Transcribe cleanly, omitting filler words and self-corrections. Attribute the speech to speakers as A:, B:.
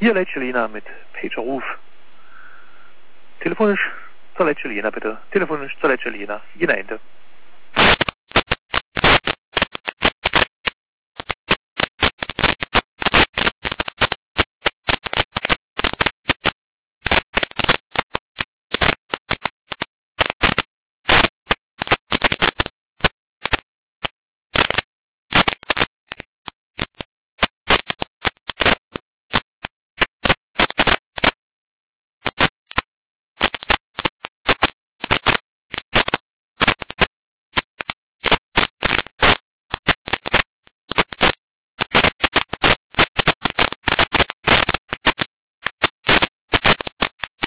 A: Hier Leitche Lena mit Pagerruf. Telefonisch zur Leitche Lena bitte. Telefonisch zur Leitche Lena. Jena Ende.